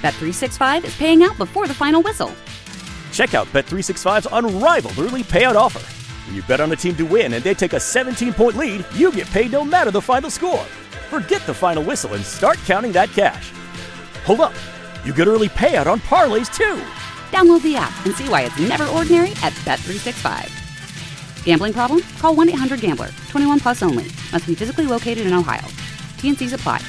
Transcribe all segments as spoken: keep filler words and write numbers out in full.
Bet three sixty-five is paying out before the final whistle. Check out Bet three sixty-five's unrivaled early payout offer. When you bet on a team to win and they take a seventeen-point lead, you get paid no matter the final score. Forget the final whistle and start counting that cash. Hold up. You get early payout on parlays, too. Download the app and see why it's never ordinary at Bet three sixty-five. Gambling problem? Call one eight hundred gambler. twenty-one plus only. Must be physically located in Ohio. T N Cs apply.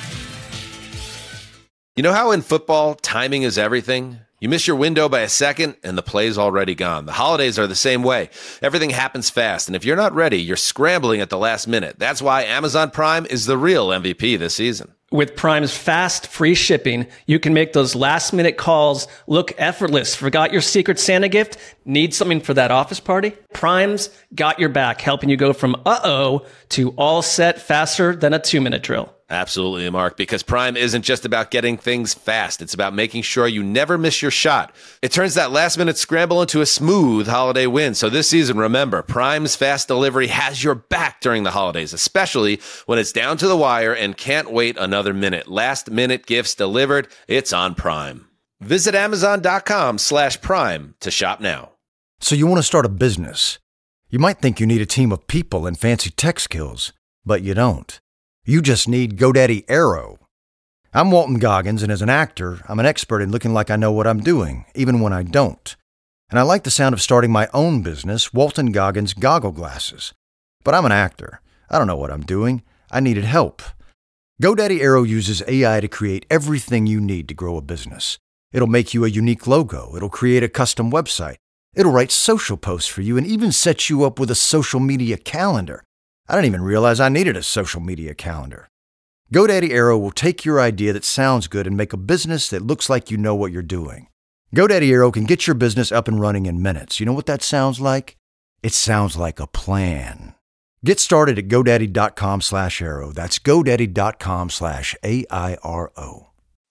You know how in football, timing is everything? You miss your window by a second, and the play's already gone. The holidays are the same way. Everything happens fast, and if you're not ready, you're scrambling at the last minute. That's why Amazon Prime is the real M V P this season. With Prime's fast, free shipping, you can make those last-minute calls look effortless. Forgot your Secret Santa gift? Need something for that office party? Prime's got your back, helping you go from uh-oh to all set faster than a two-minute drill. Absolutely, Mark, because Prime isn't just about getting things fast. It's about making sure you never miss your shot. It turns that last-minute scramble into a smooth holiday win. So this season, remember, Prime's fast delivery has your back during the holidays, especially when it's down to the wire and can't wait another minute. Last-minute gifts delivered, it's on Prime. Visit Amazon.com slash Prime to shop now. So you want to start a business. You might think you need a team of people and fancy tech skills, but you don't. You just need GoDaddy Aero. I'm Walton Goggins, and as an actor, I'm an expert in looking like I know what I'm doing, even when I don't. And I like the sound of starting my own business, Walton Goggins Goggle Glasses. But I'm an actor. I don't know what I'm doing. I needed help. GoDaddy Aero uses A I to create everything you need to grow a business. It'll make you a unique logo. It'll create a custom website. It'll write social posts for you and even set you up with a social media calendar. I didn't even realize I needed a social media calendar. GoDaddy Aero will take your idea that sounds good and make a business that looks like you know what you're doing. GoDaddy Aero can get your business up and running in minutes. You know what that sounds like? It sounds like a plan. Get started at GoDaddy.com slash Aero. That's GoDaddy.com slash A I R O.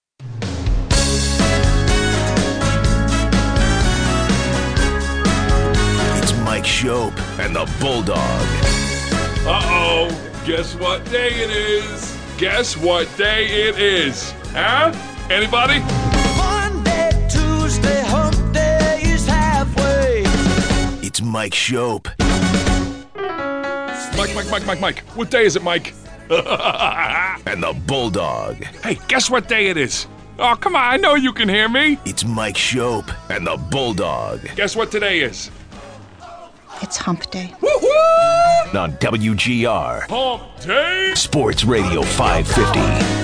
It's Mike Schopp and the Bulldog. Uh-oh, guess what day it is? Guess what day it is? Huh? Anybody? Monday, Tuesday, hump day is halfway. It's Mike Schopp. Mike, Mike, Mike, Mike, Mike. What day is it, Mike? And the Bulldog. Hey, guess what day it is? Oh, come on, I know you can hear me. It's Mike Schopp and the Bulldog. Guess what today is? It's hump day. Woo-hoo! On W G R. Hump day! Sports Radio five fifty.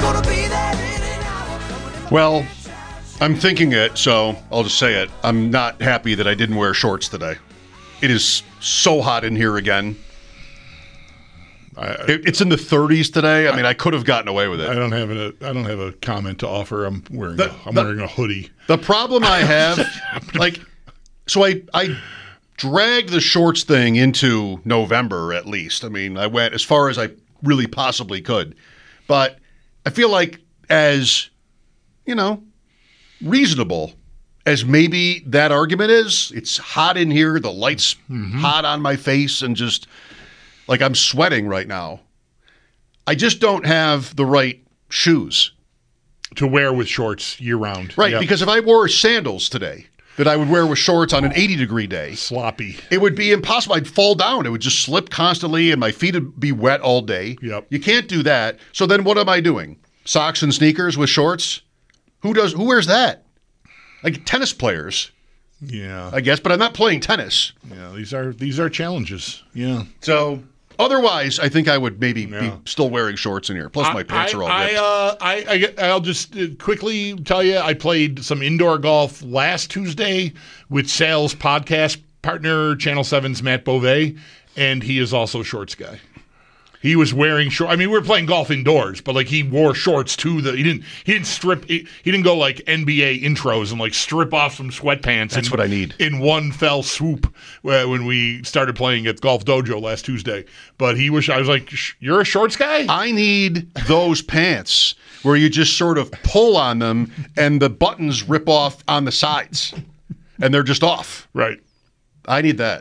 Well, I'm thinking it, so I'll just say it. I'm not happy that I didn't wear shorts today. It is so hot in here again. I, it, it's in the thirties today. I mean, I could have gotten away with it. I don't have a I don't have a comment to offer. I'm wearing the, a, I'm the, wearing a hoodie. The problem I have, like, so I I dragged the shorts thing into November at least. I mean, I went as far as I really possibly could, but I feel like as you know, reasonable as maybe that argument is, it's hot in here. The light's mm-hmm. hot on my face, and just like I'm sweating right now. I just don't have the right shoes to wear with shorts year round. Right, yep. Because if I wore sandals today that I would wear with shorts on an eighty degree day, sloppy, it would be impossible. I'd fall down. It would just slip constantly, and my feet would be wet all day. Yep. You can't do that. So then what am I doing? Socks and sneakers with shorts? Who does? Who wears that? Like tennis players. Yeah. I guess, but I'm not playing tennis. Yeah, these are these are challenges. Yeah. So otherwise, I think I would maybe yeah. be still wearing shorts in here. Plus, my pants I, are all I, ripped. uh, I, I, I'll just quickly tell you, I played some indoor golf last Tuesday with Sal's podcast partner, Channel seven's Matt Beauvais, and he is also a shorts guy. He was wearing shorts. I mean, we were playing golf indoors, but like he wore shorts to the. He didn't. He didn't strip. He, he didn't go like N B A intros and like strip off some sweatpants. That's in, what I need in one fell swoop when we started playing at Golf Dojo last Tuesday. But he was. I was like, "You're a shorts guy." I need those pants where you just sort of pull on them and the buttons rip off on the sides, and they're just off. Right. I need that.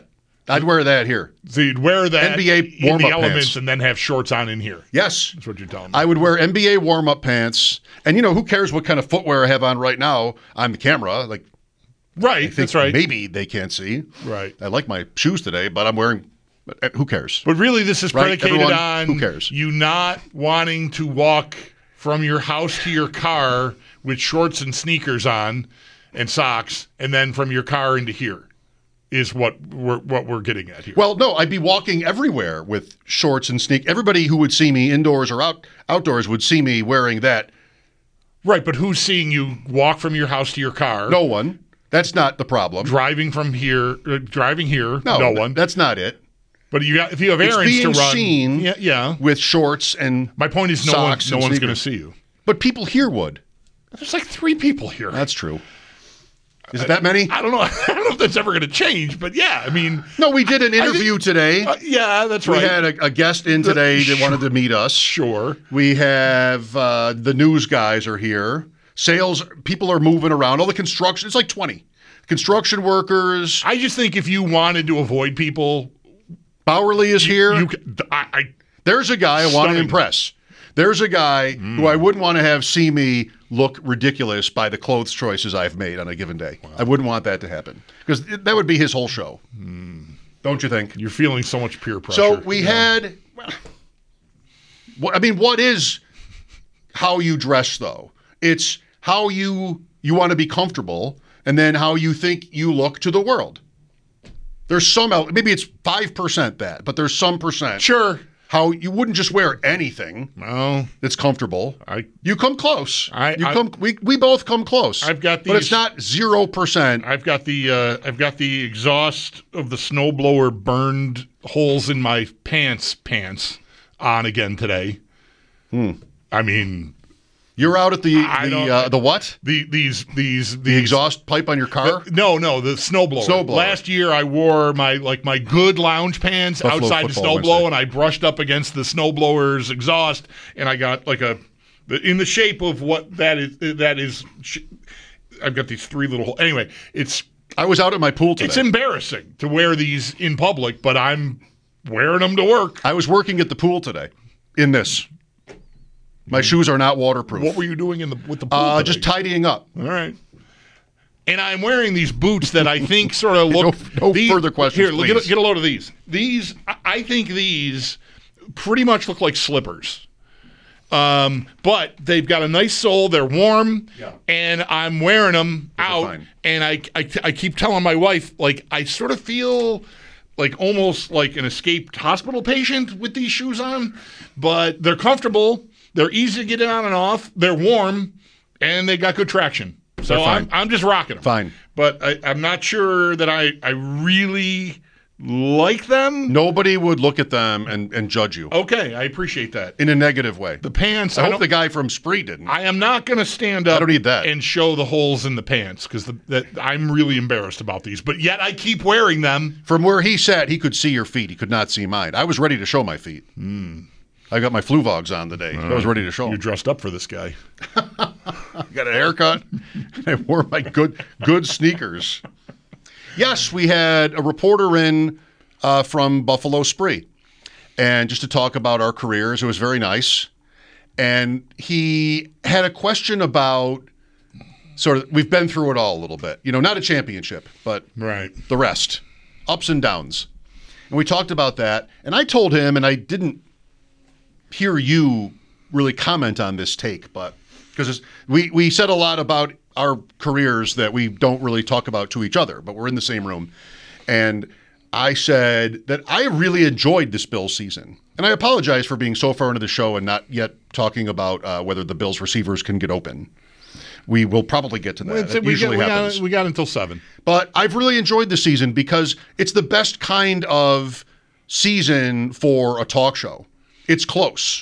I'd wear that here. So you'd wear that N B A in warm-up the elements pants. and then have shorts on in here. Yes. That's what you're telling me. I would wear N B A warm-up pants. And, you know, who cares what kind of footwear I have on right now on the camera? Like, right, I think that's right. maybe they can't see. Right. I like my shoes today, but I'm wearing – who cares? But really this is Right? predicated Everyone, on who cares? you not wanting to walk from your house to your car with shorts and sneakers on and socks, and then from your car into here. Is what we're what we're getting at here. Well, no, I'd be walking everywhere with shorts and sneak. Everybody who would see me indoors or out outdoors would see me wearing that. Right, but who's seeing you walk from your house to your car? No one. That's not the problem. Driving from here, uh, driving here. No, no one. That's not it. But you got if you have It's errands being to run, seen yeah, yeah. with shorts and My point is, no one, socks no and one's going to sneakers. see you. But people here would. There's like three people here. That's true. Is it that many? I don't know. I don't know if that's ever going to change, but yeah, I mean, No, we did an interview think- today. uh, yeah, that's We right. had a, a guest in today that wanted to meet us. Sure. We have uh, the news guys are here. Sales people are moving around. All the construction, it's like twenty. Construction workers. I just think if you wanted to avoid people, Bowerly is here. you, I, I There's a guy I want to Stunning. impress. There's a guy who I wouldn't want to have see me look ridiculous by the clothes choices I've made on a given day. I wouldn't want that to happen because that would be his whole show. Don't you think? you're feeling so much peer pressure. So we had, well, I mean, what is how you dress though? It's how you you want to be comfortable, and then how you think you look to the world. There's some, el- maybe it's five percent that, but there's some percent. Sure. How you wouldn't just wear anything Well, that's comfortable. I You come close. I- you I- come. We we both come close. I've got but it's these- not zero percent. I've got the uh, I've got the exhaust of the snowblower burned holes in my pants pants on again today. Hmm. I mean, You're out at the I the don't- uh, the what? the these these The these exhaust pipe on your car. The- no, no, the snowblower. Snowblower. Last year, I wore my like my good lounge pants Buffalo outside the football snowblower, Wednesday. and I brushed up against the snowblower's exhaust, and I got like a in the shape of what that is. That is, sh- I've got these three little. Anyway, it's I was out at my pool today. it's embarrassing to wear these in public, but I'm wearing them to work. I was working at the pool today in this. My shoes are not waterproof. What were you doing in the with the pool uh, today? just tidying up. All right. And I'm wearing these boots that I think sort of look. No- no these- further questions, Here, look, get, please. a, get a load of these. These, I- I think these pretty much look like slippers. Um, but they've got a nice sole. They're warm, Yeah. and I'm wearing them are out. fine. And I, I, I keep telling my wife, like, I sort of feel like almost like an escaped hospital patient with these shoes on, but they're comfortable. They're easy to get on and off. They're warm, and they got good traction. So They're fine. I'm, I'm just rocking them. Fine. But I, I'm not sure that I, I really like them. Nobody would look at them and, and judge you Okay, I appreciate that. in a negative way. The pants, I I, hope don't, the guy from Spree didn't. I am not going to stand up I don't need that. and show the holes in the pants because that I'm really embarrassed about these. But yet I keep wearing them. From where he sat, he could see your feet. He could not see mine. I was ready to show my feet. I got my Fluvogs on today. I was ready to show You're them. dressed up for this guy. Got a haircut. I wore my good good sneakers. Yes, we had a reporter in uh, from Buffalo Spree, and just to talk about our careers. It was very nice. And he had a question about sort of, we've been through it all a little bit. You know, not a championship, but Right. the rest, ups and downs. And we talked about that. And I told him, and I didn't hear you really comment on this take, but because we, we said a lot about our careers that we don't really talk about to each other, but we're in the same room. And I said that I really enjoyed this Bills season. And I apologize for being so far into the show and not yet talking about uh, whether the Bills receivers can get open. We will probably get to that. It's- It we, usually got, we, happens. got, we got until seven. But I've really enjoyed the season because it's the best kind of season for a talk show. It's close.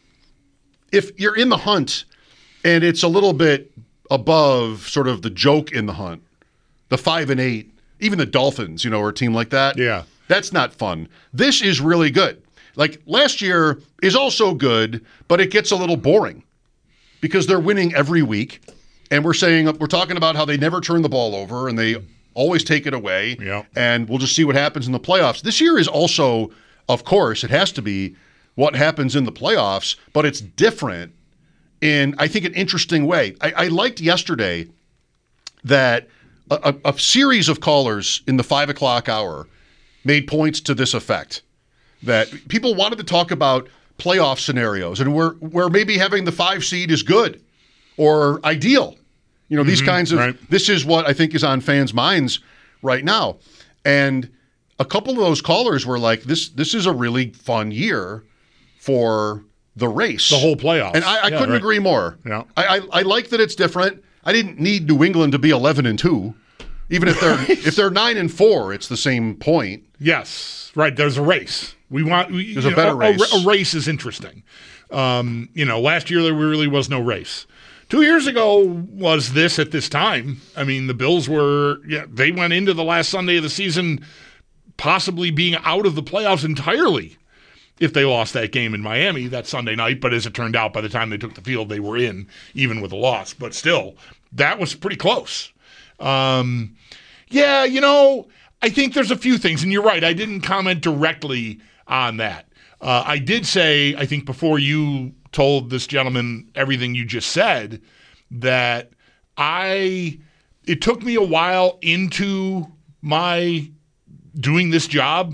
If you're in the hunt and it's a little bit above sort of the joke in the hunt, the five and eight, even the Dolphins, you know, are a team like that. Yeah. That's not fun. This is really good. Like last year is also good, but it gets a little boring because they're winning every week. And we're saying, we're talking about how they never turn the ball over and they always take it away, yeah. and we'll just see what happens in the playoffs. This year is also, of course, it has to be what happens in the playoffs, but it's different in, I think, an interesting way. I, I liked yesterday that a, a, a series of callers in the five o'clock hour made points to this effect, that people wanted to talk about playoff scenarios and where, where maybe having the five seed is good or ideal. You know, these mm-hmm, kinds of, right. this is what I think is on fans' minds right now. And a couple of those callers were like, this this is a really fun year for the race. The whole playoffs. And I, I yeah, couldn't right. agree more. Yeah. I, I, I like that it's different. I didn't need New England to be eleven and two. Even if they're if they're nine and four, it's the same point. Yes, right. There's a race. We want. We, There's a know, better a, race. A, a race is interesting. Um, you know, last year there really was no race. Two years ago was this at this time. I mean, the Bills were, yeah, they went into the last Sunday of the season possibly being out of the playoffs entirely if they lost that game in Miami that Sunday night. But as it turned out, by the time they took the field, they were in, even with a loss. But still, that was pretty close. Um, yeah, you know, I think there's a few things, and you're right, I didn't comment directly on that. Uh, I did say, I think before you told this gentleman everything you just said, that I, it took me a while into my doing this job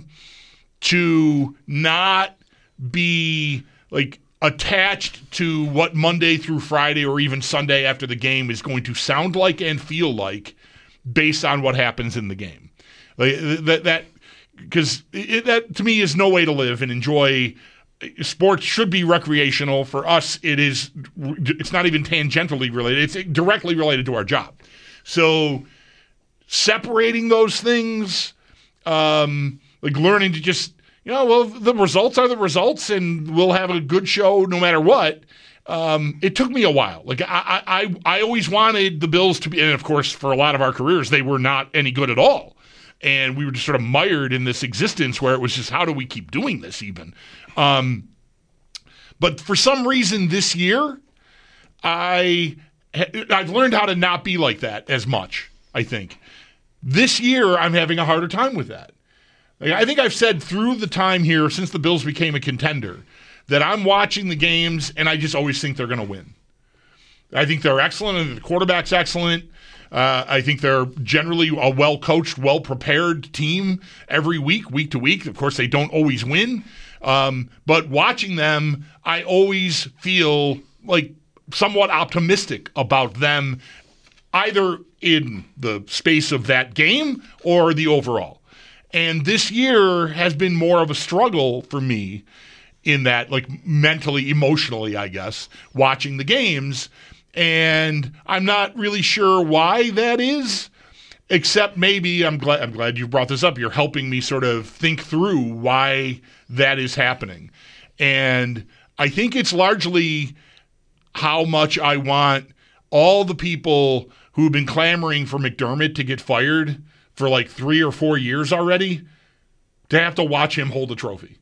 to not be like attached to what Monday through Friday or even Sunday after the game is going to sound like and feel like based on what happens in the game. Like that, that, because that to me is no way to live and enjoy. Sports should be recreational. For us, it is. It's not even tangentially related. It's directly related to our job. So separating those things, um, like learning to just, you know, well, the results are the results, and we'll have a good show no matter what. Um, it took me a while. Like I, I, I always wanted the Bills to be, and of course, for a lot of our careers, they were not any good at all. And we were just sort of mired in this existence where it was just, how do we keep doing this even? Um, but for some reason this year, I, I've learned how to not be like that as much, I think. This year, I'm having a harder time with that. Like, I think I've said through the time here, since the Bills became a contender, that I'm watching the games and I just always think they're going to win. I think they're excellent and the quarterback's excellent. Uh, I think they're generally a well-coached, well-prepared team every week, week to week. Of course, they don't always win. Um, but watching them, I always feel like somewhat optimistic about them, either in the space of that game or the overall. And this year has been more of a struggle for me in that, like mentally, emotionally, I guess, watching the games. And I'm not really sure why that is, except maybe I'm glad I'm glad you brought this up. You're helping me sort of think through why that is happening. And I think it's largely how much I want all the people who've been clamoring for McDermott to get fired for like three or four years already to have to watch him hold a trophy.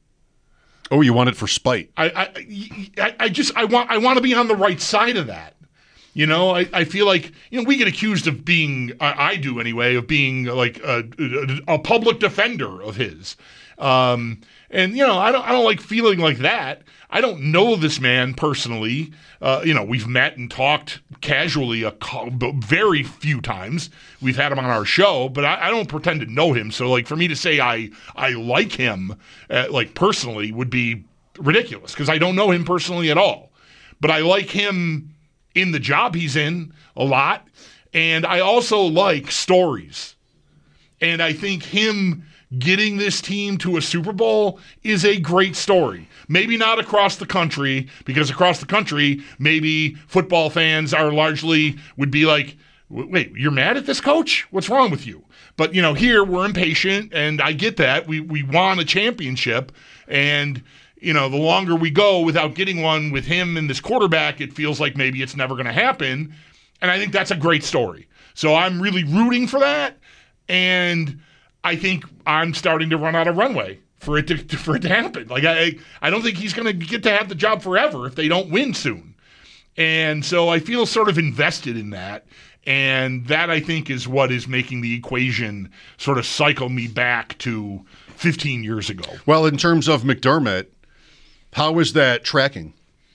Oh, you want it for spite. I I, I just I want I want to be on the right side of that. You know, I, I feel like, you know, we get accused of being, I, I do anyway, of being like a, a, a public defender of his. Um, and, you know, I don't I don't like feeling like that. I don't know this man personally. Uh, you know, we've met and talked casually a very few times. We've had him on our show, but I, I don't pretend to know him. So, like, for me to say I, I like him, uh, like, personally would be ridiculous because I don't know him personally at all. But I like him in the job he's in a lot. And I also like stories. And I think him getting this team to a Super Bowl is a great story. Maybe not across the country, because across the country, maybe football fans are largely would be like, wait, you're mad at this coach? What's wrong with you? But, you know, here we're impatient, and I get that. We we want a championship, and you know, the longer we go without getting one with him and this quarterback, it feels like maybe it's never going to happen. And I think that's a great story. So I'm really rooting for that. And I think I'm starting to run out of runway for it to, for it to happen. Like, I, I don't think he's going to get to have the job forever if they don't win soon. And so I feel sort of invested in that. And that, I think, is what is making the equation sort of cycle me back to fifteen years ago. Well, in terms of McDermott, how is that tracking?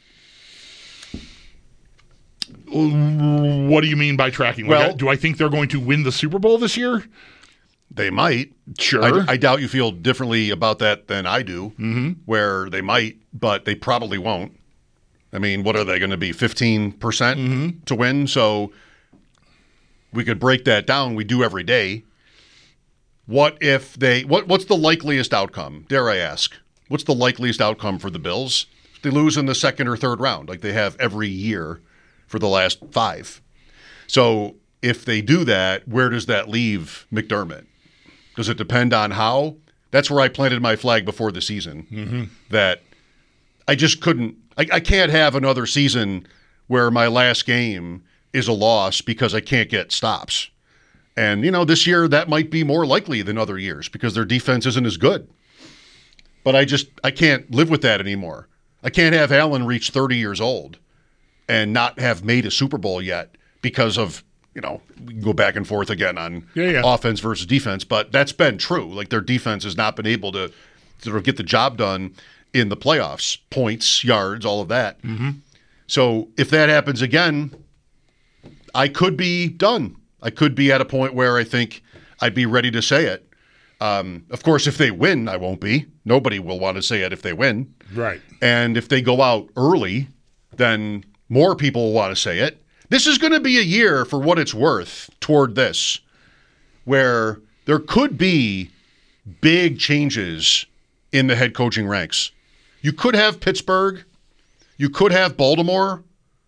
What do you mean by tracking? Like, Well, I- do I think they're going to win the Super Bowl this year? They might. Sure. I, I doubt you feel differently about that than I do, mm-hmm. where they might, but they probably won't. I mean, what are they going to be, fifteen percent Mm-hmm. to win? So we could break that down. We do every day. What if they, what, what's the likeliest outcome, dare I ask? What's the likeliest outcome for the Bills? They lose in the second or third round, like they have every year for the last five. So if they do that, where does that leave McDermott? Does it depend on how? That's where I planted my flag before the season. Mm-hmm. That I just couldn't, I, I can't have another season where my last game is a loss because I can't get stops. And, you know, this year that might be more likely than other years because their defense isn't as good. But I just, I can't live with that anymore. I can't have Allen reach thirty years old and not have made a Super Bowl yet because of, you know, we can go back and forth again on yeah, yeah. offense versus defense, but that's been true. Like their defense has not been able to sort of get the job done in the playoffs, points, yards, all of that. Mm-hmm. So if that happens again, I could be done. I could be at a point where I think I'd be ready to say it. Um, of course, if they win, I won't be. Nobody will want to say it if they win. Right. And if they go out early, then more people will want to say it. This is going to be a year, for what it's worth, toward this, where there could be big changes in the head coaching ranks. You could have Pittsburgh. You could have Baltimore.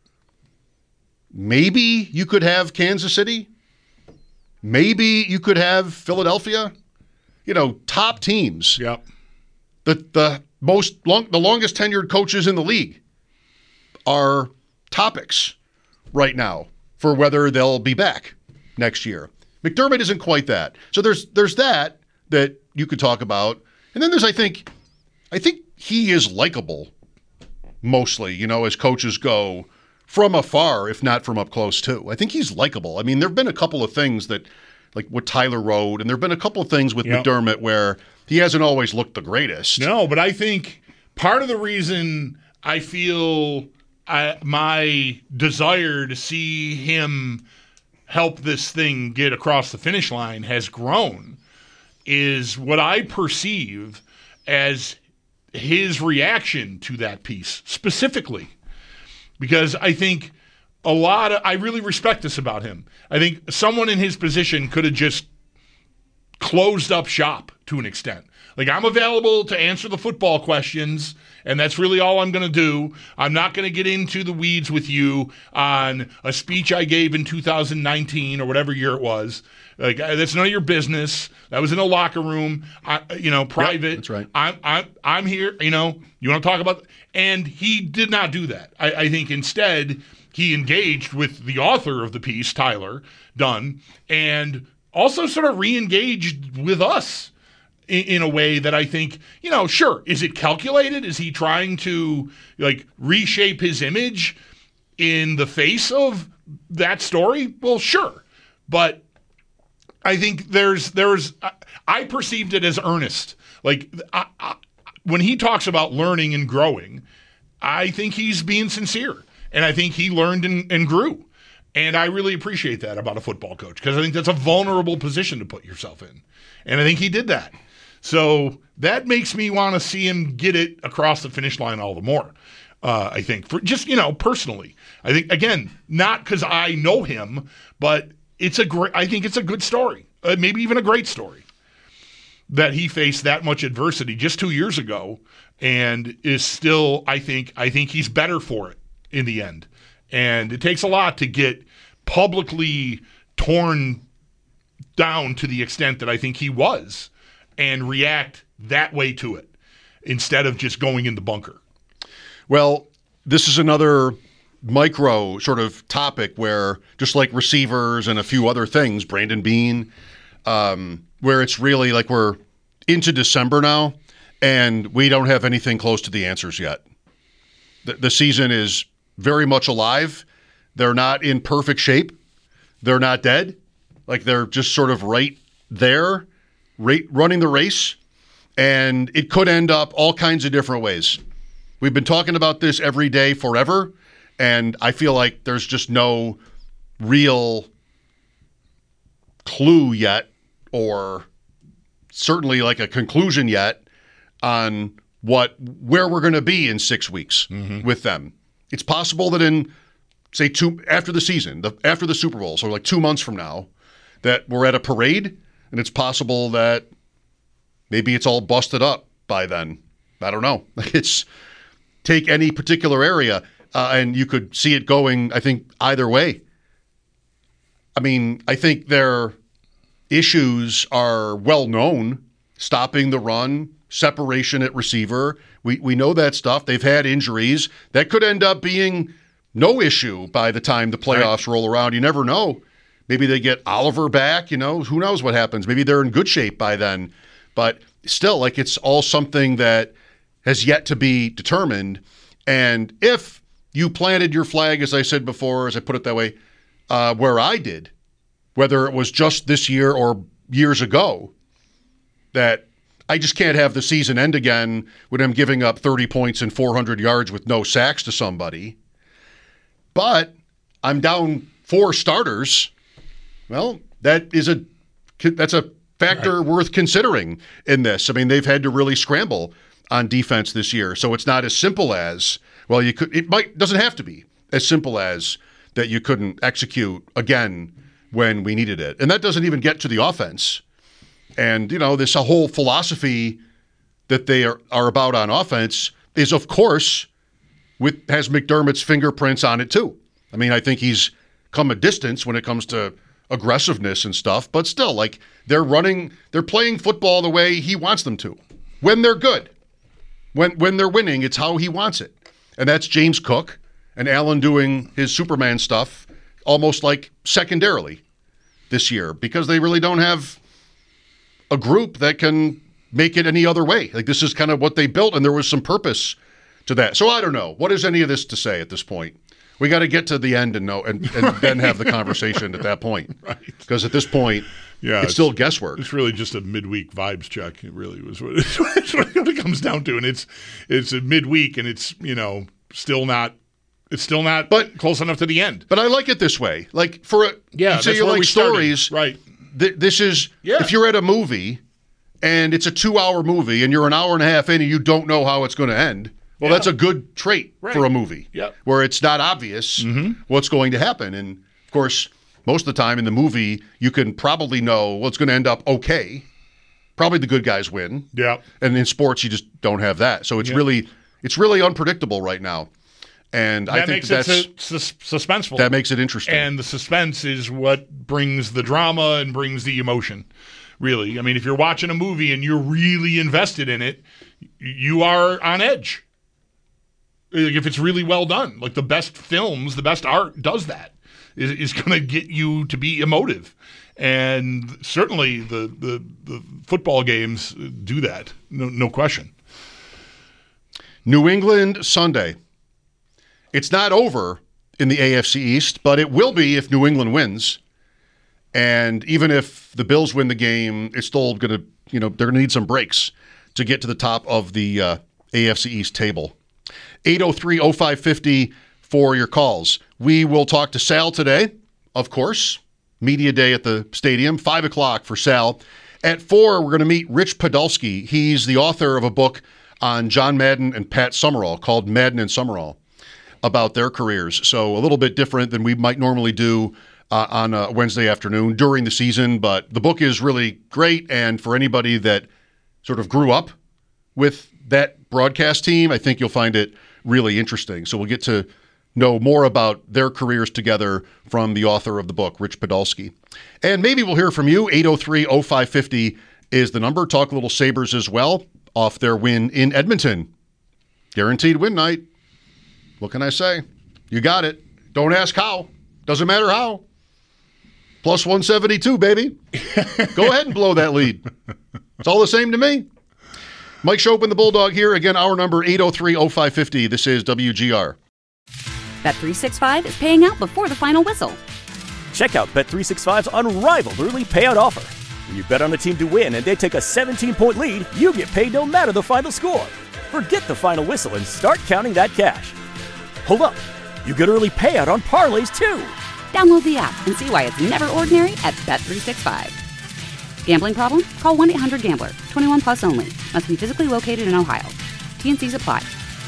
Maybe you could have Kansas City. Maybe you could have Philadelphia. You know, top teams. Yep. The the most long, the longest tenured coaches in the league are topics right now for whether they'll be back next year. McDermott isn't quite that. So there's there's that that you could talk about. And then there's I think I think he is likable mostly, you know, as coaches go from afar, if not from up close too. I think he's likable. I mean, there've been a couple of things that like what Tyler Rode, and there've been a couple of things with yep. McDermott where he hasn't always looked the greatest. No, but I think part of the reason I feel I, my desire to see him help this thing get across the finish line has grown is what I perceive as his reaction to that piece specifically. Because I think a lot of, I really respect this about him. I think someone in his position could have just closed up shop to an extent. Like, I'm available to answer the football questions, and that's really all I'm going to do. I'm not going to get into the weeds with you on a speech I gave in two thousand nineteen or whatever year it was. Like, that's none of your business. That was in a locker room, I, you know, private. Yep, that's right. I'm, I'm, I'm here, you know, you want to talk about, and he did not do that. I, I think instead he engaged with the author of the piece, Tyler Dunn, and also sort of re-engaged with us in, in a way that I think, you know, sure, is it calculated? Is he trying to, like, reshape his image in the face of that story? Well, sure. But I think there's, there's, I perceived it as earnest. Like, I, I, when he talks about learning and growing, I think he's being sincere. And I think he learned and, and grew. And I really appreciate that about a football coach, because I think that's a vulnerable position to put yourself in. And I think he did that. So that makes me want to see him get it across the finish line all the more, uh, I think. For just, you know, personally. I think, again, not because I know him, but it's a great, I think it's a good story. Uh, maybe even a great story. That he faced that much adversity just two years ago and is still, I think, I think he's better for it in the end. And it takes a lot to get publicly torn down to the extent that I think he was and react that way to it instead of just going in the bunker. Well, this is another micro sort of topic where just like receivers and a few other things, Brandon Beane, um, where it's really like we're into December now and we don't have anything close to the answers yet. The, the season is very much alive. They're not in perfect shape. They're not dead. Like they're just sort of right there, right, running the race. And it could end up all kinds of different ways. We've been talking about this every day forever. And I feel like there's just no real clue yet, or certainly like a conclusion yet on what where we're going to be in six weeks mm-hmm. with them. It's possible that in, say, two after the season, the, after the Super Bowl, so like two months from now, that we're at a parade, and it's possible that maybe it's all busted up by then. I don't know. It's take any particular area, uh, and you could see it going, I think, either way. I mean, I think their issues are well known. Stopping the run, separation at receiver. We we know that stuff. They've had injuries. That could end up being no issue by the time the playoffs right. roll around. You never know. Maybe they get Oliver back, you know. Who knows what happens? Maybe they're in good shape by then. But still, like, it's all something that has yet to be determined. And if you planted your flag, as I said before, as I put it that way, uh, where I did, whether it was just this year or years ago, that I just can't have the season end again when I'm giving up thirty points and four hundred yards with no sacks to somebody. But I'm down four starters. Well, that is a that's a factor right. worth considering in this. I mean, they've had to really scramble on defense this year. So it's not as simple as, well, you could it might doesn't have to be as simple as that you couldn't execute again when we needed it. And that doesn't even get to the offense. And, you know, this whole philosophy that they are, are about on offense is, of course, with has McDermott's fingerprints on it, too. I mean, I think he's come a distance when it comes to aggressiveness and stuff, but still, like, they're running, they're playing football the way he wants them to. When they're good. When, when they're winning, it's how he wants it. And that's James Cook and Allen doing his Superman stuff almost like secondarily this year because they really don't have a group that can make it any other way. Like, this is kind of what they built, and there was some purpose to that. So I don't know. What is any of this to say at this point? We got to get to the end and know, and, and right. then have the conversation at that point. Right. Because at this point, yeah, it's, it's still guesswork. It's really just a midweek vibes check. It really was what, it's what it comes down to, and it's it's a midweek, and it's you know still not. It's still not but, close enough to the end. But I like it this way. Like for a yeah, you say you like stories, started. Right? Th- this is yeah. if you're at a movie and it's a two-hour movie and you're an hour and a half in and you don't know how it's going to end. Well, yeah. that's a good trait right. for a movie, yep. where it's not obvious mm-hmm. what's going to happen. And of course, most of the time in the movie, you can probably know well, it's going to end up okay. Probably the good guys win. Yeah. And in sports, you just don't have that. So it's yep. really, it's really unpredictable right now. And that I think makes that's it su- sus- suspenseful. That makes it interesting. And the suspense is what brings the drama and brings the emotion. Really, I mean, if you're watching a movie and you're really invested in it, you are on edge. If it's really well done, like the best films, the best art does that. Is is going to get you to be emotive, and certainly the the, the football games do that. No, no question. New England Sunday. It's not over in the A F C East, but it will be if New England wins. And even if the Bills win the game, it's still going to, you know, they're going to need some breaks to get to the top of the uh, A F C East table. eight oh three oh five fifty for your calls. We will talk to Sal today, of course. Media day at the stadium, five o'clock for Sal. At four, we're going to meet Rich Podolsky. He's the author of a book on John Madden and Pat Summerall called Madden and Summerall, about their careers. So a little bit different than we might normally do uh, on a Wednesday afternoon during the season. But the book is really great. And for anybody that sort of grew up with that broadcast team, I think you'll find it really interesting. So we'll get to know more about their careers together from the author of the book, Rich Podolsky. And maybe we'll hear from you. eight oh three oh five fifty is the number. Talk a little Sabres as well off their win in Edmonton. Guaranteed win night. What can I say? You got it. Don't ask how. Doesn't matter how. Plus one seventy-two, baby. Go ahead and blow that lead. It's all the same to me. Mike Schopp and the Bulldog here. Again, our number eight oh three oh five fifty. This is W G R. Bet three sixty-five is paying out before the final whistle. Check out Bet three sixty-five's unrivaled early payout offer. When you bet on a team to win and they take a seventeen-point lead, you get paid no matter the final score. Forget the final whistle and start counting that cash. Hold up. You get early payout on parlays, too. Download the app and see why it's never ordinary at Bet three sixty-five. Gambling problem? Call one eight hundred gambler. twenty-one plus only. Must be physically located in Ohio. T N Cs apply.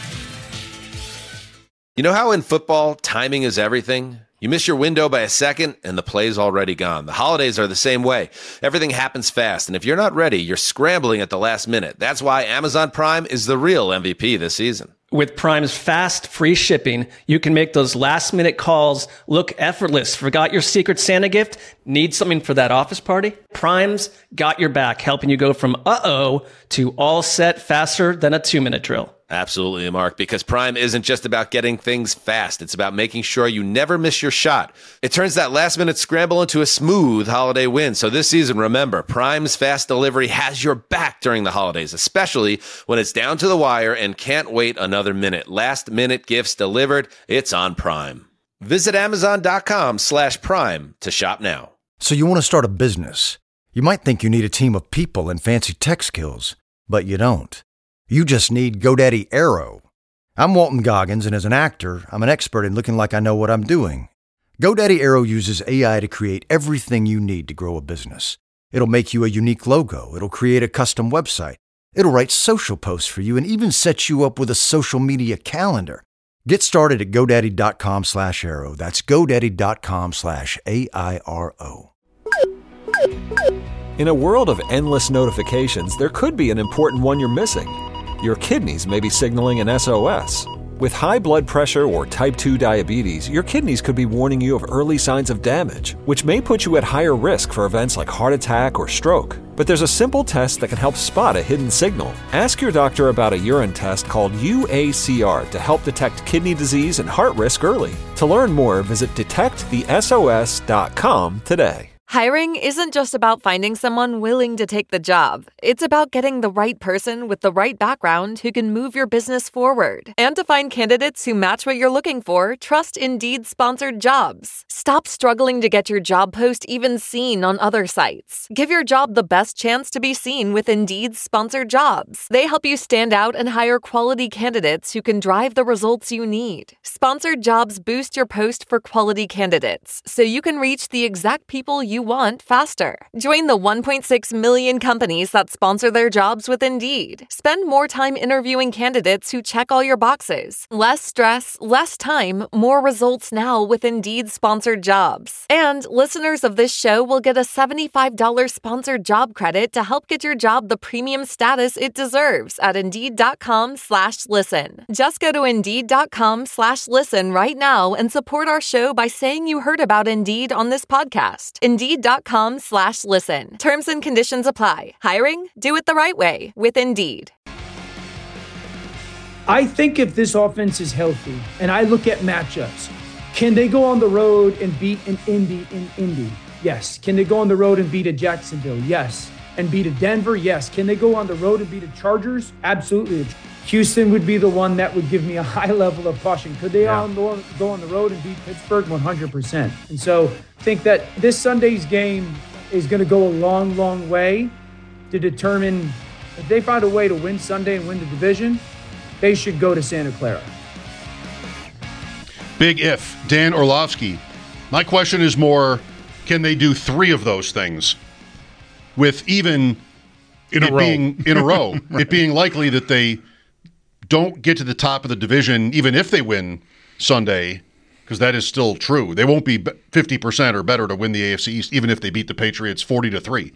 You know how in football, timing is everything? You miss your window by a second, and the play's already gone. The holidays are the same way. Everything happens fast, and if you're not ready, you're scrambling at the last minute. That's why Amazon Prime is the real M V P this season. With Prime's fast, free shipping, you can make those last-minute calls look effortless. Forgot your Secret Santa gift? Need something for that office party? Prime's got your back, helping you go from uh-oh to all set faster than a two-minute drill. Absolutely, Mark, because Prime isn't just about getting things fast. It's about making sure you never miss your shot. It turns that last-minute scramble into a smooth holiday win. So this season, remember, Prime's fast delivery has your back during the holidays, especially when it's down to the wire and can't wait another minute. Last-minute gifts delivered, it's on Prime. Visit Amazon.com slash Prime to shop now. So you want to start a business. You might think you need a team of people and fancy tech skills, but you don't. You just need GoDaddy Aero. I'm Walton Goggins, and as an actor, I'm an expert in looking like I know what I'm doing. GoDaddy Aero uses A I to create everything you need to grow a business. It'll make you a unique logo. It'll create a custom website. It'll write social posts for you and even set you up with a social media calendar. Get started at GoDaddy.com slash Aero. That's GoDaddy.com slash A I R O. In a world of endless notifications, there could be an important one you're missing. Your kidneys may be signaling an S O S. With high blood pressure or type two diabetes, your kidneys could be warning you of early signs of damage, which may put you at higher risk for events like heart attack or stroke. But there's a simple test that can help spot a hidden signal. Ask your doctor about a urine test called U A C R to help detect kidney disease and heart risk early. To learn more, visit detect the S O S dot com today. Hiring isn't just about finding someone willing to take the job. It's about getting the right person with the right background who can move your business forward. And to find candidates who match what you're looking for, trust Indeed-sponsored jobs. Stop struggling to get your job post even seen on other sites. Give your job the best chance to be seen with Indeed-sponsored jobs. They help you stand out and hire quality candidates who can drive the results you need. Sponsored jobs boost your post for quality candidates, so you can reach the exact people you want faster. Join the one point six million companies that sponsor their jobs with Indeed. Spend more time interviewing candidates who check all your boxes. Less stress, less time, more results now with Indeed-sponsored jobs. And listeners of this show will get a seventy-five dollars sponsored job credit to help get your job the premium status it deserves at Indeed.com slash listen. Just go to Indeed.com slash listen right now and support our show by saying you heard about Indeed on this podcast. Indeed.com slash listen. Terms and conditions apply. Hiring? Do it the right way with Indeed. I think if this offense is healthy, and I look at matchups, can they go on the road and beat an Indy in Indy? Yes. Can they go on the road and beat a Jacksonville? Yes. And beat a Denver? Yes. Can they go on the road and beat a Chargers? Absolutely. Houston would be the one that would give me a high level of caution. Could they yeah. on the, go on the road and beat Pittsburgh? one hundred percent. And so I think that this Sunday's game is going to go a long, long way to determine if they find a way to win Sunday and win the division, they should go to Santa Clara. Big if. Dan Orlovsky. My question is more, can they do three of those things with even in it a row. being in a row? Right. It being likely that they don't get to the top of the division even if they win Sunday, because that is still true. They won't be fifty percent or better to win the A F C East even if they beat the Patriots forty to three.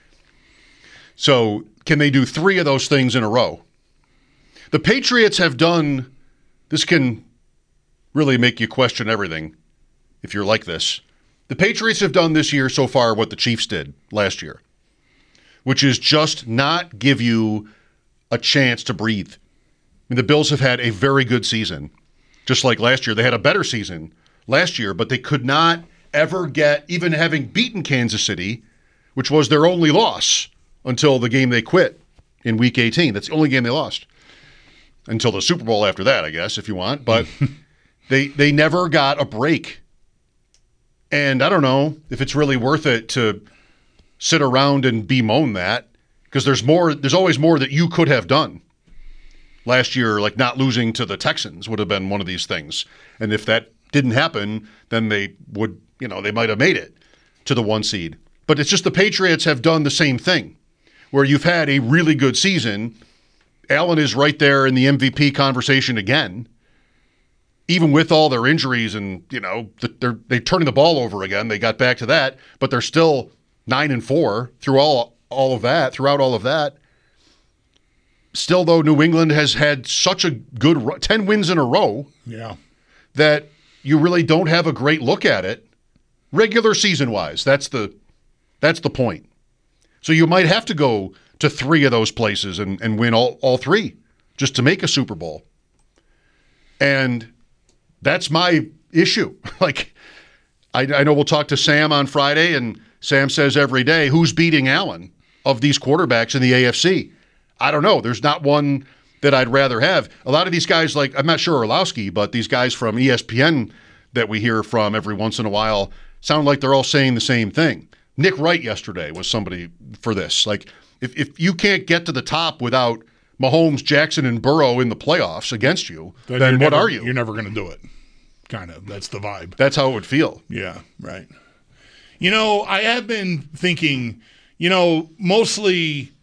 So can they do three of those things in a row? The Patriots have done, this can really make you question everything if you're like this. The Patriots have done this year so far what the Chiefs did last year, which is just not give you a chance to breathe. I mean, the Bills have had a very good season. Just like last year, they had a better season last year, but they could not ever get, even having beaten Kansas City, which was their only loss until the game they quit in Week eighteen. That's the only game they lost. Until the Super Bowl after that, I guess, if you want. But They they never got a break. And I don't know if it's really worth it to sit around and bemoan that, because there's more. There's always more that you could have done. Last year, like not losing to the Texans would have been one of these things. And if that didn't happen, then they would, you know, they might have made it to the one seed. But it's just the Patriots have done the same thing, where you've had a really good season. Allen is right there in the M V P conversation again, even with all their injuries and, you know, they're they turning the ball over again. They got back to that, but they're still nine and four through all all of that, throughout all of that. Still, though, New England has had such a good run, ten wins in a row, yeah, that you really don't have a great look at it, regular season wise. That's the that's the point. So you might have to go to three of those places and, and win all, all three just to make a Super Bowl. And that's my issue. Like, I, I know we'll talk to Sam on Friday, and Sam says every day, who's beating Allen of these quarterbacks in the A F C? I don't know. There's not one that I'd rather have. A lot of these guys, like, I'm not sure Orlowski, but these guys from E S P N that we hear from every once in a while sound like they're all saying the same thing. Nick Wright yesterday was somebody for this. Like, if, if you can't get to the top without Mahomes, Jackson, and Burrow in the playoffs against you, then, then what never, are you? You're never going to do it. Kind of. That's the vibe. That's how it would feel. Yeah, right. You know, I have been thinking, you know, mostly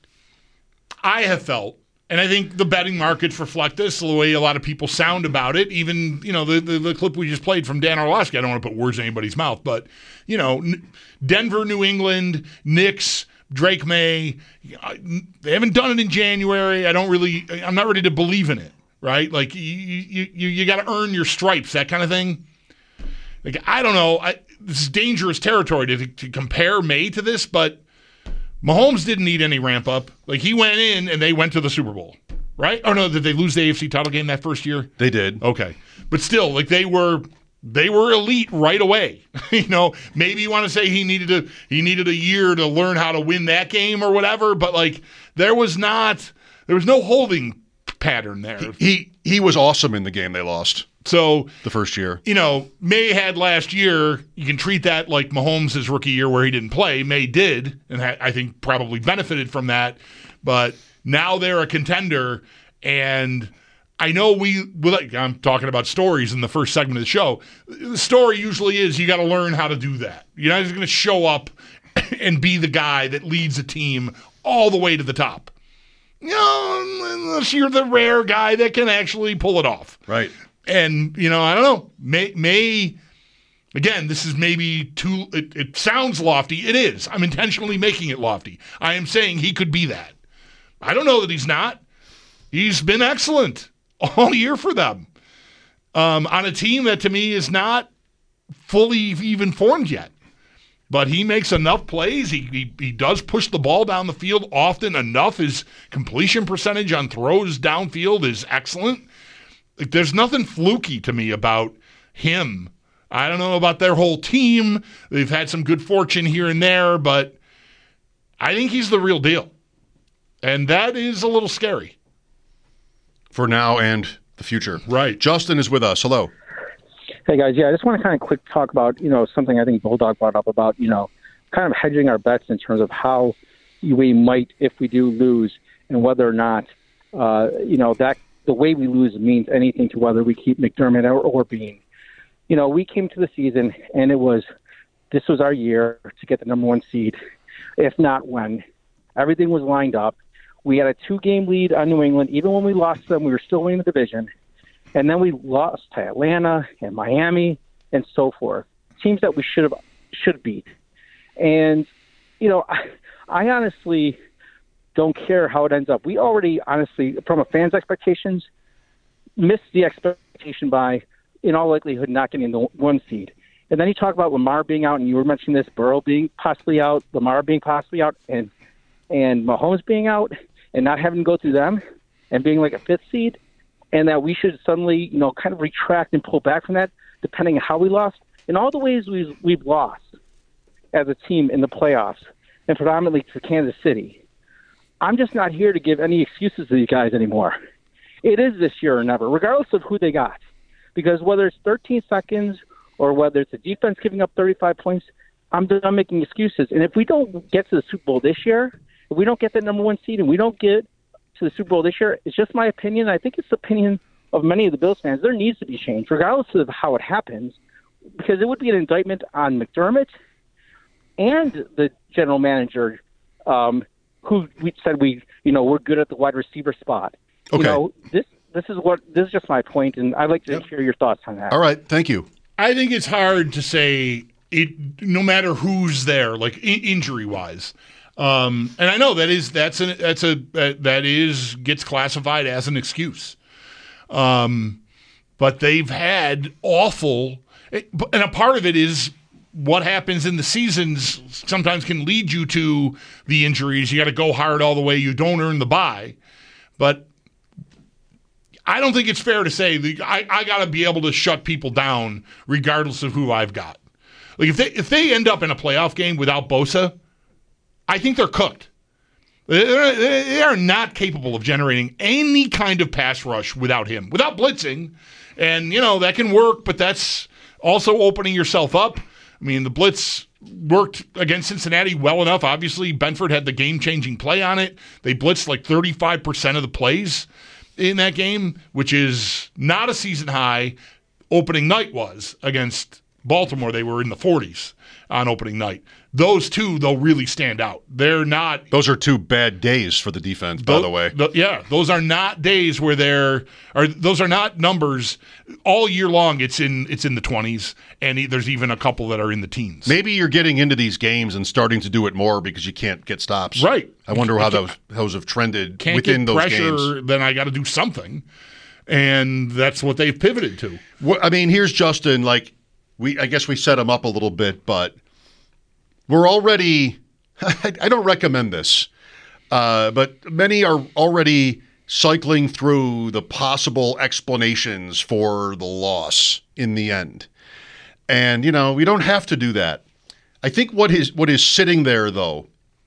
I have felt, and I think the betting markets reflect this, the way a lot of people sound about it. Even, you know, the, the, the clip we just played from Dan Orlowski, I don't want to put words in anybody's mouth, but, you know, Denver, New England, Knicks, Drake May, they haven't done it in January. I don't really, I'm not ready to believe in it, right? Like, you you you, you got to earn your stripes, that kind of thing. Like, I don't know. I, this is dangerous territory to, to compare May to this, but Mahomes didn't need any ramp up. Like, he went in and they went to the Super Bowl, right? Oh, no, did they lose the A F C title game that first year? They did. Okay. But still, like, they were they were elite right away. You know, maybe you want to say he needed a he needed a year to learn how to win that game or whatever, but like there was not there was no holding pattern there. He he, he was awesome in the game they lost. So the first year, you know, May had last year. You can treat that like Mahomes' rookie year where he didn't play. May did, and I think probably benefited from that. But now they're a contender, and I know we. I'm talking about stories in the first segment of the show. The story usually is you got to learn how to do that. You're not just going to show up and be the guy that leads a team all the way to the top. You know, unless you're the rare guy that can actually pull it off. Right. And, you know, I don't know, may, may again, this is maybe too, it, it sounds lofty. It is. I'm intentionally making it lofty. I am saying he could be that. I don't know that he's not. He's been excellent all year for them um, on a team that to me is not fully even formed yet. But he makes enough plays. He, he he does push the ball down the field often enough. His completion percentage on throws downfield is excellent. Like, there's nothing fluky to me about him. I don't know about their whole team. They've had some good fortune here and there, but I think he's the real deal. And that is a little scary. For now and the future. Right. Justin is with us. Hello. Hey, guys. Yeah, I just want to kind of quick talk about, you know, something I think Bulldog brought up about, you know, kind of hedging our bets in terms of how we might, if we do lose, and whether or not, uh, you know, that the way we lose means anything to whether we keep McDermott or, or Bean. You know, we came to the season, and it was, this was our year to get the number one seed, if not when. Everything was lined up. We had a two-game lead on New England. Even when we lost them, we were still winning the division. And then we lost to Atlanta and Miami and so forth, teams that we should have should beat. And, you know, I, I honestly don't care how it ends up. We already, honestly, from a fan's expectations, missed the expectation by, in all likelihood, not getting the one seed. And then you talk about Lamar being out, and you were mentioning this, Burrow being possibly out, Lamar being possibly out, and and Mahomes being out, and not having to go through them, and being like a fifth seed, and that we should suddenly, you know, kind of retract and pull back from that, depending on how we lost. In all the ways we've, we've lost as a team in the playoffs, and predominantly to Kansas City, I'm just not here to give any excuses to these guys anymore. It is this year or never, regardless of who they got. Because whether it's thirteen seconds or whether it's the defense giving up thirty-five points, I'm done making excuses. And if we don't get to the Super Bowl this year, if we don't get that number one seed and we don't get to the Super Bowl this year, it's just my opinion. I think it's the opinion of many of the Bills fans. There needs to be change, regardless of how it happens, because it would be an indictment on McDermott and the general manager, um, who we said we, you know, we're good at the wide receiver spot. Okay. You know, this this is what this is just my point, and I'd like to yep. hear your thoughts on that. All right, thank you. I think it's hard to say it, no matter who's there, like I- injury wise. Um, and I know that is that's a that's a that, that is gets classified as an excuse. Um, but they've had awful, and a part of it is what happens in the seasons sometimes can lead you to the injuries. You got to go hard all the way. You don't earn the bye. But I don't think it's fair to say that I, I got to be able to shut people down regardless of who I've got. Like if they if they end up in a playoff game without Bosa, I think they're cooked. They are not capable of generating any kind of pass rush without him, without blitzing. And, you know, that can work, but that's also opening yourself up. I mean, the blitz worked against Cincinnati well enough. Obviously, Benford had the game-changing play on it. They blitzed like thirty-five percent of the plays in that game, which is not a season high. Opening night was against Baltimore. They were in the forties on opening night. Those two, they'll really stand out. They're not. Those are two bad days for the defense, by those, the way. The, yeah, those are not days where they're, or those are not numbers all year long. It's in it's in the twenties, and there's even a couple that are in the teens. Maybe you're getting into these games and starting to do it more because you can't get stops. Right. I wonder how those those have trended can't within get those pressure, games. Then I got to do something, and that's what they've pivoted to. Well, I mean, here's Justin. Like we, I guess we set him up a little bit, but. We're already, I don't recommend this, uh, but many are already cycling through the possible explanations for the loss in the end. And, you know, we don't have to do that. I think what is what is sitting there, though,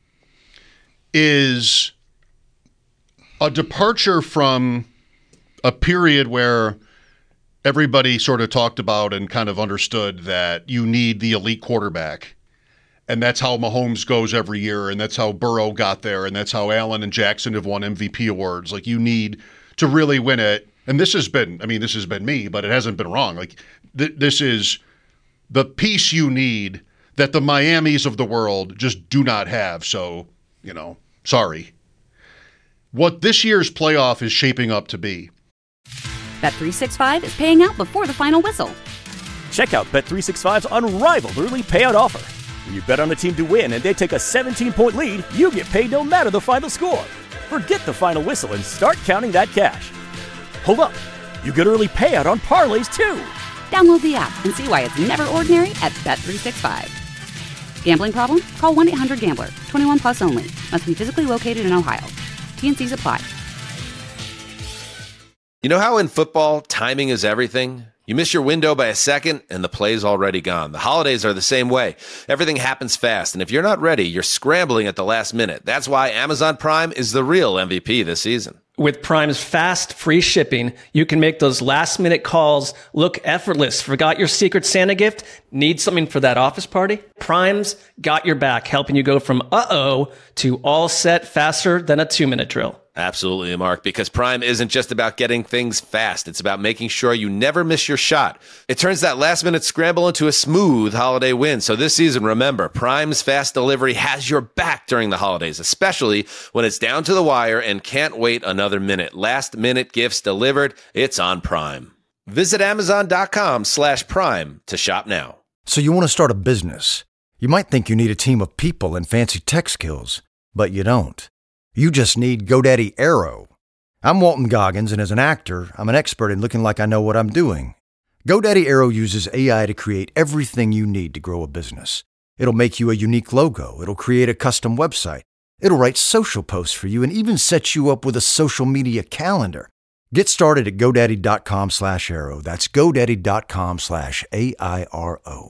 is a departure from a period where everybody sort of talked about and kind of understood that you need the elite quarterback. And that's how Mahomes goes every year, and that's how Burrow got there, and that's how Allen and Jackson have won M V P awards. Like, you need to really win it. And this has been, I mean, this has been me, but it hasn't been wrong. Like, th- this is the piece you need that the Miamis of the world just do not have. So, you know, sorry. What this year's playoff is shaping up to be. Bet three sixty-five is paying out before the final whistle. Check out Bet three sixty-five's unrivaled early payout offer. When you bet on a team to win and they take a seventeen-point lead, you get paid no matter the final score. Forget the final whistle and start counting that cash. Hold up. You get early payout on parlays, too. Download the app and see why it's never ordinary at Bet three sixty-five. Gambling problem? Call one eight hundred gambler. twenty-one plus only. Must be physically located in Ohio. T N Cs apply. You know how in football, timing is everything? You miss your window by a second, and the play's already gone. The holidays are the same way. Everything happens fast, and if you're not ready, you're scrambling at the last minute. That's why Amazon Prime is the real M V P this season. With Prime's fast, free shipping, you can make those last-minute calls look effortless. Forgot your Secret Santa gift? Need something for that office party? Prime's got your back, helping you go from uh-oh to all set faster than a two-minute drill. Absolutely, Mark, because Prime isn't just about getting things fast. It's about making sure you never miss your shot. It turns that last-minute scramble into a smooth holiday win. So this season, remember, Prime's fast delivery has your back during the holidays, especially when it's down to the wire and can't wait another minute. Last-minute gifts delivered. It's on Prime. Visit Amazon.com slash Prime to shop now. So you want to start a business. You might think you need a team of people and fancy tech skills, but you don't. You just need GoDaddy Aero. I'm Walton Goggins, and as an actor, I'm an expert in looking like I know what I'm doing. GoDaddy Aero uses A I to create everything you need to grow a business. It'll make you a unique logo. It'll create a custom website. It'll write social posts for you and even set you up with a social media calendar. Get started at GoDaddy.com slash Aero. That's GoDaddy.com slash A I R O.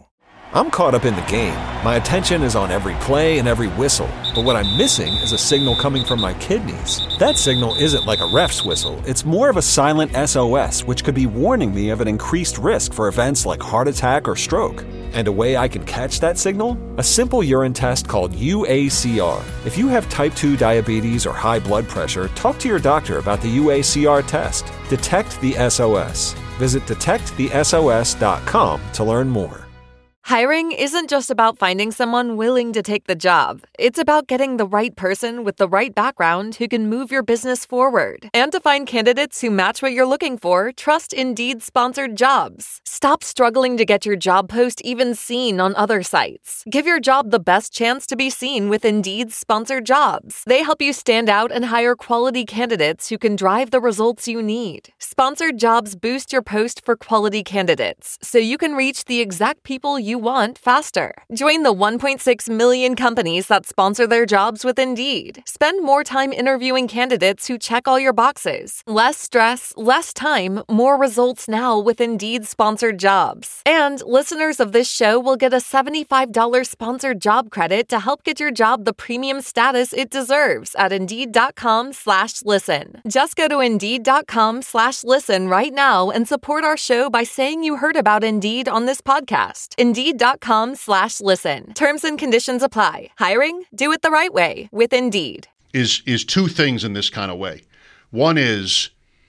I'm caught up in the game. My attention is on every play and every whistle. But what I'm missing is a signal coming from my kidneys. That signal isn't like a ref's whistle. It's more of a silent S O S, which could be warning me of an increased risk for events like heart attack or stroke. And a way I can catch that signal? A simple urine test called U A C R. If you have type two diabetes or high blood pressure, talk to your doctor about the U A C R test. Detect the S O S. Visit detect the S O S dot com to learn more. Hiring isn't just about finding someone willing to take the job. It's about getting the right person with the right background who can move your business forward. And to find candidates who match what you're looking for, trust Indeed sponsored jobs. Stop struggling to get your job post even seen on other sites. Give your job the best chance to be seen with Indeed sponsored jobs. They help you stand out and hire quality candidates who can drive the results you need. Sponsored jobs boost your post for quality candidates, so you can reach the exact people you want faster. Join the one point six million companies that sponsor their jobs with Indeed. Spend more time interviewing candidates who check all your boxes. Less stress, less time, more results now with Indeed sponsored jobs. And listeners of this show will get a seventy-five dollars sponsored job credit to help get your job the premium status it deserves at Indeed.com slash listen. Just go to Indeed.com slash listen right now and support our show by saying you heard about Indeed on this podcast. Indeed.com slash listen. Terms and conditions apply. Hiring? Do it the right way with Indeed. Is is two things in this kind of way. One is,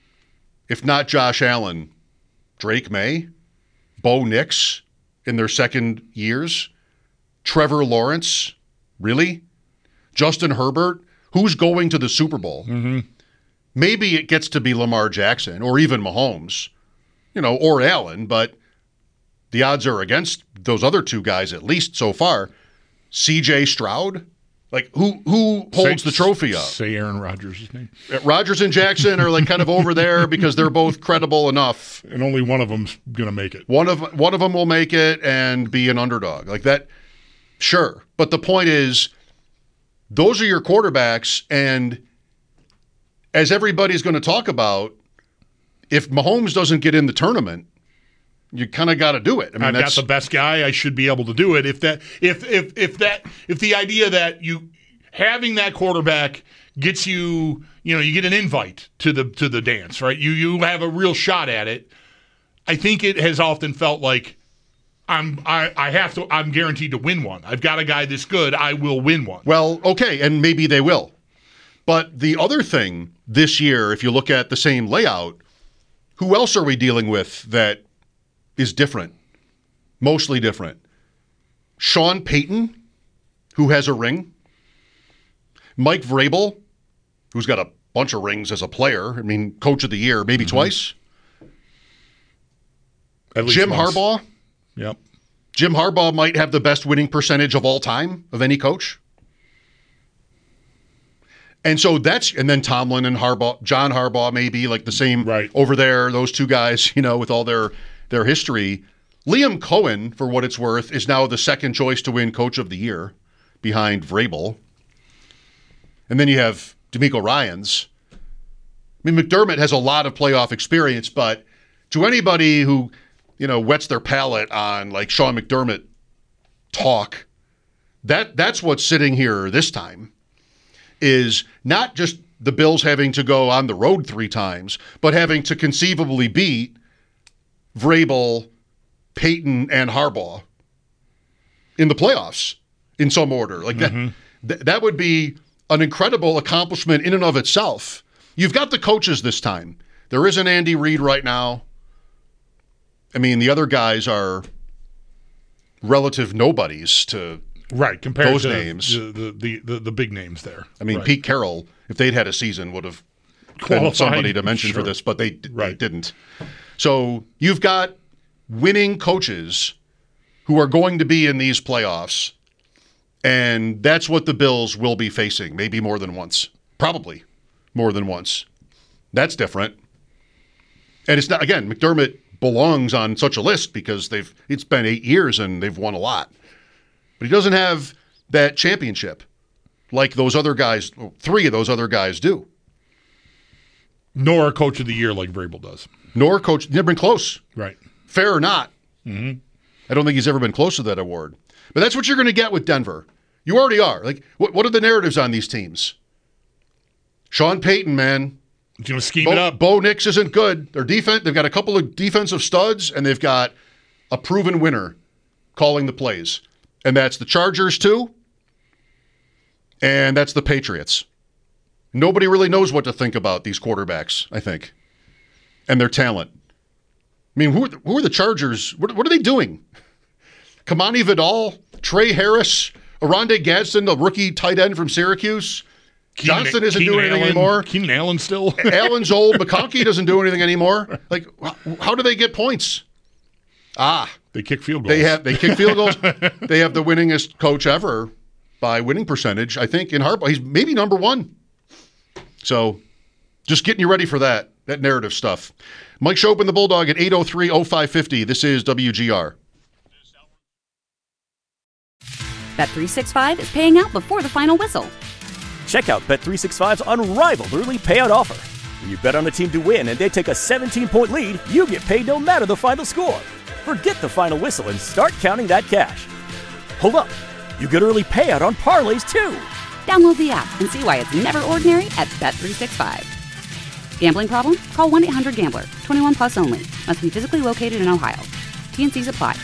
if not Josh Allen, Drake May, Bo Nix in their second years, Trevor Lawrence, really? Justin Herbert, who's going to the Super Bowl? Mm-hmm. Maybe it gets to be Lamar Jackson or even Mahomes, you know, or Allen, but the odds are against those other two guys, at least so far. C J Stroud? Like, who who holds say, the trophy up? Say Aaron Rodgers' name. Rodgers and Jackson are like kind of over there because they're both credible enough. And only one of them's going to make it. One of one of them will make it and be an underdog. Like that, sure. But the point is, those are your quarterbacks, and as everybody's going to talk about, if Mahomes doesn't get in the tournament, you kind of got to do it. I mean, I've that's, got the best guy. I should be able to do it. If that, if if if that, if the idea that you having that quarterback gets you, you know, you get an invite to the to the dance, right? You you have a real shot at it. I think it has often felt like I'm I I have to. I'm guaranteed to win one. I've got a guy this good. I will win one. Well, okay, and maybe they will. But the other thing this year, if you look at the same layout, who else are we dealing with that is different, mostly different? Sean Payton, who has a ring. Mike Vrabel, who's got a bunch of rings as a player. I mean, coach of the year, maybe mm-hmm. twice. At least Jim once. Harbaugh. Yep. Jim Harbaugh might have the best winning percentage of all time of any coach. And so that's, and then Tomlin and Harbaugh, John Harbaugh maybe like the same right. over there, those two guys, you know, with all their their history. Liam Cohen, for what it's worth, is now the second choice to win Coach of the Year behind Vrabel. And then you have D'Amico Ryans. I mean, McDermott has a lot of playoff experience, but to anybody who, you know, wets their palate on like Sean McDermott talk, that that's what's sitting here this time, is not just the Bills having to go on the road three times, but having to conceivably beat Vrabel, Peyton, and Harbaugh in the playoffs in some order. Like mm-hmm. that, th- that would be an incredible accomplishment in and of itself. You've got the coaches this time. There isn't Andy Reid right now. I mean, the other guys are relative nobodies to right compared those to names. The, the, the, the, the big names there. I mean, right. Pete Carroll, if they'd had a season, would have been somebody to mention sure. for this, but they, right. they didn't. So you've got winning coaches who are going to be in these playoffs, and that's what the Bills will be facing, maybe more than once. Probably more than once. That's different. And it's not, again, McDermott belongs on such a list because they've it's been eight years and they've won a lot. But he doesn't have that championship like those other guys, three of those other guys do. Nor a Coach of the Year like Vrabel does. Nor coach, never been close. Right. Fair or not. Mm-hmm. I don't think he's ever been close to that award. But that's what you're going to get with Denver. You already are. Like, what, what are the narratives on these teams? Sean Payton, man. You know, scheme Bo, it up. Bo Nix isn't good. Their defense, they've got a couple of defensive studs, and they've got a proven winner calling the plays. And that's the Chargers, too. And that's the Patriots. Nobody really knows what to think about these quarterbacks, I think, and their talent. I mean, who are the, who are the Chargers? What, what are they doing? Kamani Vidal, Trey Harris, Oronde Gadsden, the rookie tight end from Syracuse. Keenan, Johnson isn't Keenan doing anything Allen, anymore. Keenan Allen still. Allen's old. McConkey doesn't do anything anymore. Like, how do they get points? Ah, they kick field goals. They have they kick field goals. They have the winningest coach ever by winning percentage, I think, in Harbaugh. He's maybe number one. So, just getting you ready for that that narrative stuff. Mike Shope and the Bulldog at eight oh three oh five fifty. This is W G R. Bet three sixty-five is paying out before the final whistle. Check out Bet three sixty-five's unrivaled early payout offer. When you bet on a team to win and they take a seventeen-point lead, you get paid no matter the final score. Forget the final whistle and start counting that cash. Hold up. You get early payout on parlays, too. Download the app and see why it's never ordinary at Bet three sixty-five. Gambling problem? Call one eight hundred gambler. twenty-one plus only. Must be physically located in Ohio. T N Cs apply.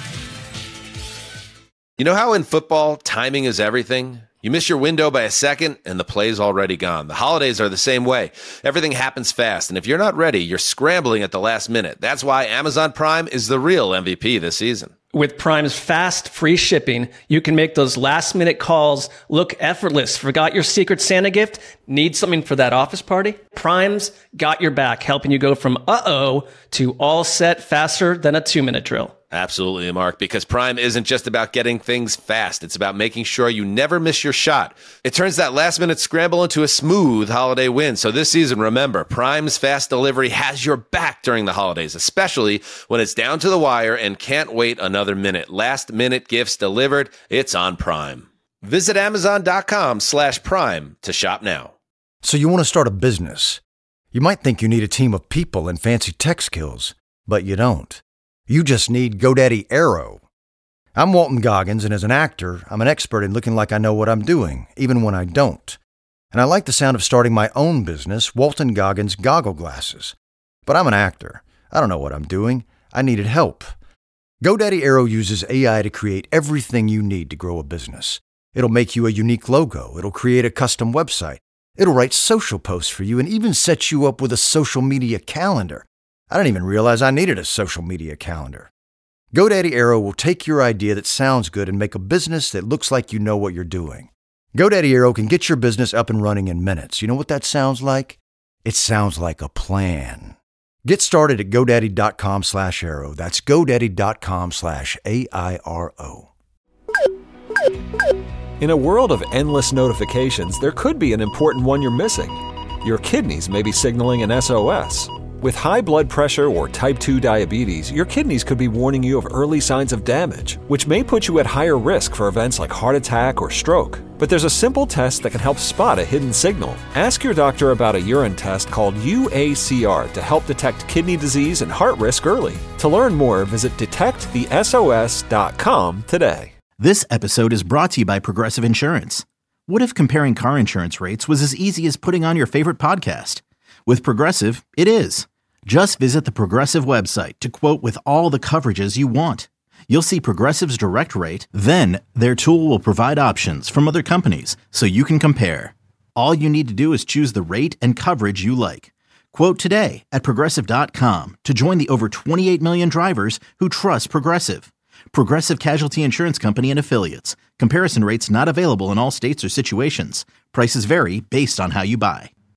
You know how in football, timing is everything? You miss your window by a second, and the play's already gone. The holidays are the same way. Everything happens fast, and if you're not ready, you're scrambling at the last minute. That's why Amazon Prime is the real M V P this season. With Prime's fast, free shipping, you can make those last-minute calls look effortless. Forgot your Secret Santa gift? Need something for that office party? Prime's got your back, helping you go from uh-oh to all set faster than a two-minute drill. Absolutely, Mark, because Prime isn't just about getting things fast. It's about making sure you never miss your shot. It turns that last-minute scramble into a smooth holiday win. So this season, remember, Prime's fast delivery has your back during the holidays, especially when it's down to the wire and can't wait another minute. Last-minute gifts delivered, it's on Prime. Visit Amazon.com slash Prime to shop now. So you want to start a business. You might think you need a team of people and fancy tech skills, but you don't. You just need GoDaddy Aero. I'm Walton Goggins, and as an actor, I'm an expert in looking like I know what I'm doing, even when I don't. And I like the sound of starting my own business, Walton Goggins Goggle Glasses. But I'm an actor. I don't know what I'm doing. I needed help. GoDaddy Aero uses A I to create everything you need to grow a business. It'll make you a unique logo. It'll create a custom website. It'll write social posts for you and even set you up with a social media calendar. I didn't even realize I needed a social media calendar. GoDaddy Aero will take your idea that sounds good and make a business that looks like you know what you're doing. GoDaddy Aero can get your business up and running in minutes. You know what that sounds like? It sounds like a plan. Get started at GoDaddy.com slash Aero. That's GoDaddy.com slash A I R O. In a world of endless notifications, there could be an important one you're missing. Your kidneys may be signaling an S O S. With high blood pressure or type two diabetes, your kidneys could be warning you of early signs of damage, which may put you at higher risk for events like heart attack or stroke. But there's a simple test that can help spot a hidden signal. Ask your doctor about a urine test called U A C R to help detect kidney disease and heart risk early. To learn more, visit detect the S O S dot com today. This episode is brought to you by Progressive Insurance. What if comparing car insurance rates was as easy as putting on your favorite podcast? With Progressive, it is. Just visit the Progressive website to quote with all the coverages you want. You'll see Progressive's direct rate, then their tool will provide options from other companies so you can compare. All you need to do is choose the rate and coverage you like. Quote today at Progressive dot com to join the over twenty-eight million drivers who trust Progressive. Progressive Casualty Insurance Company and Affiliates. Comparison rates not available in all states or situations. Prices vary based on how you buy.